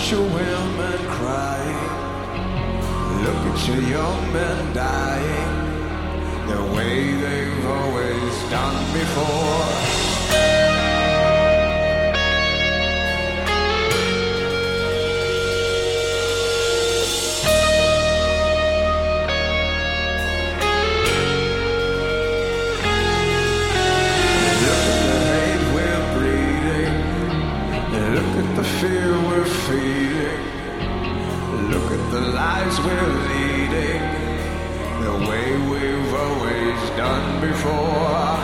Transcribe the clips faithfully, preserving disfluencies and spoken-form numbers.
watch your women crying. Look at your young men dying the way they've always done before. Fear we're feeding. Look at the lives we're leading, the way we've always done before.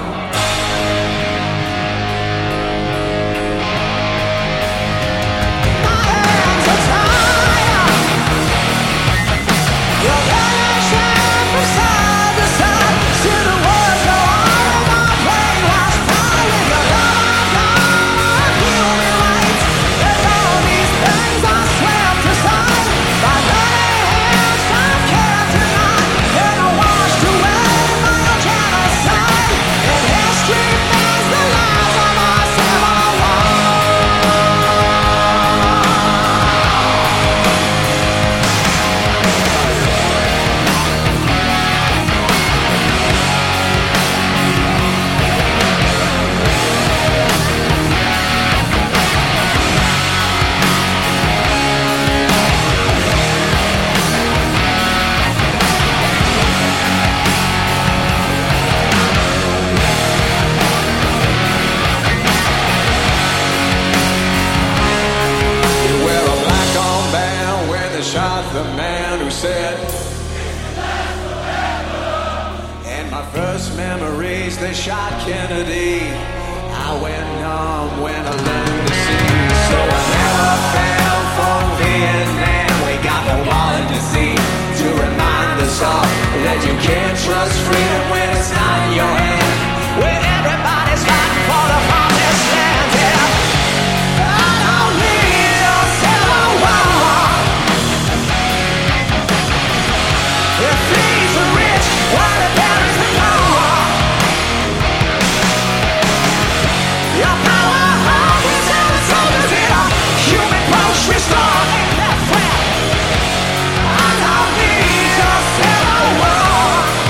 The man who said, and my first memories, they shot Kennedy. I went numb when I learned to see. So I never fell for Vietnam. We got the wall to see to remind us all that you can't trust freedom when it's not in your hand. When everybody's fighting for the promised land, yeah. I don't need a civil war. If these are rich, why the parents the poor? Your power always outsold in a human grocery store. Ain't that fair? I don't need a civil war.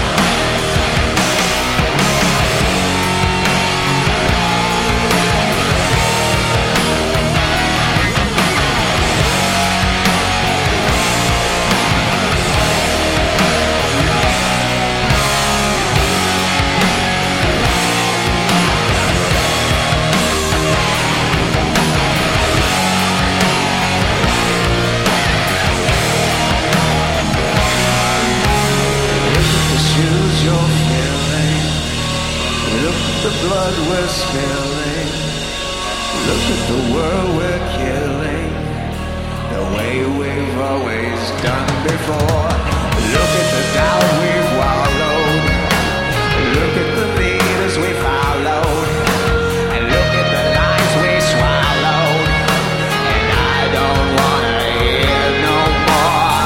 The blood we're spilling. Look at the world we're killing, the way we've always done before. Look at the doubt we've wallowed. Look at the leaders we followed. And look at the lies we swallowed. And I don't wanna hear no more.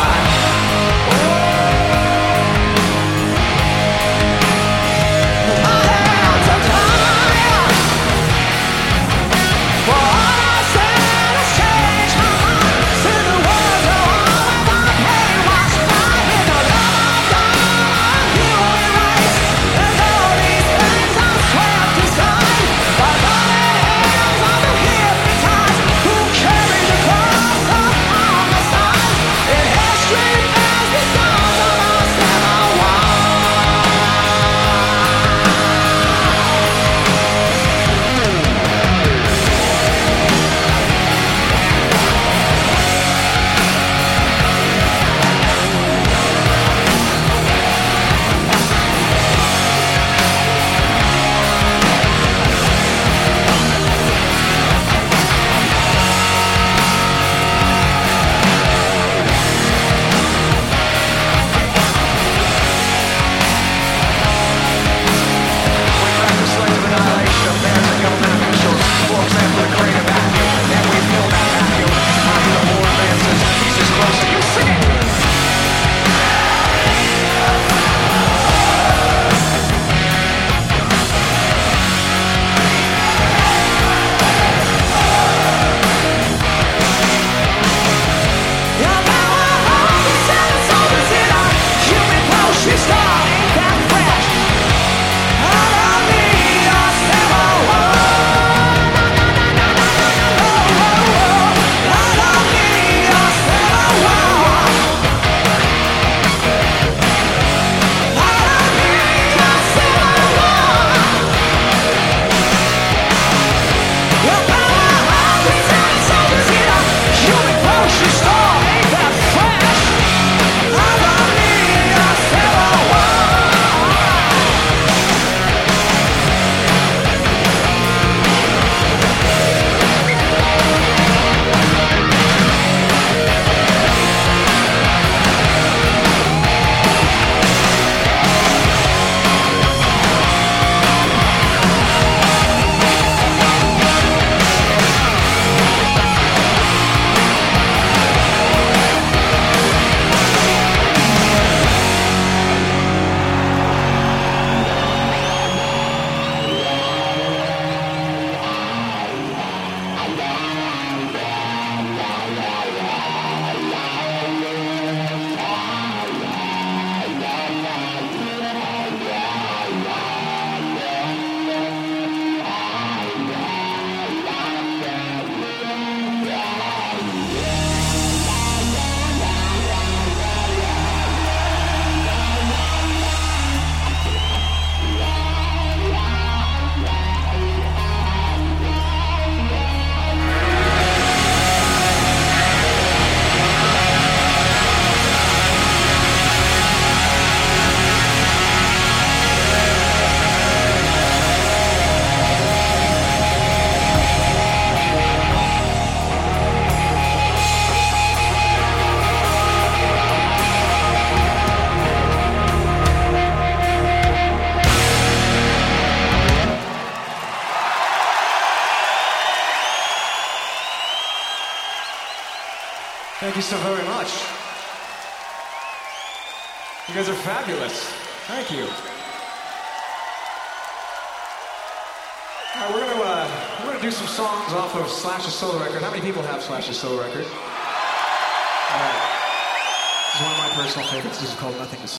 Thank you so very much. You guys are fabulous. Thank you. All right, we're gonna uh, we're gonna do some songs off of Slash's solo record. How many people have Slash's solo record? All right. This is one of my personal favorites. This is called Nothing to Say.